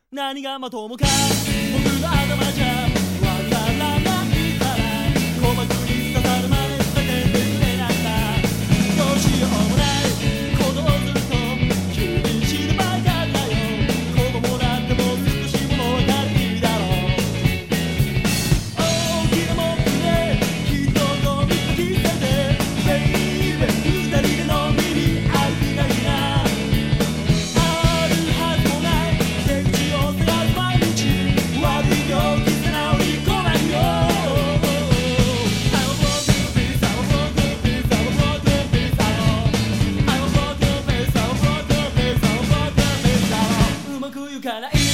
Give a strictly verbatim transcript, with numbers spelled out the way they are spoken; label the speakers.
Speaker 1: 何がまともか僕の頭じゃわからないから鼓膜に刺さるまで全て崩れなんだどうしようもないことをすると急に死ぬばかりだよ子供だってもう少しもわかるいいだろう大きなモップで人をゴミかき捨ててベイベー二人でのんびり歩きたいなあるはずもない出口を探す毎日悪い病気で治りこないよ I will walk your face, I will walk your face, I will walk your face, I will walk your face, I will walk your face, I will walk your face うまくいかない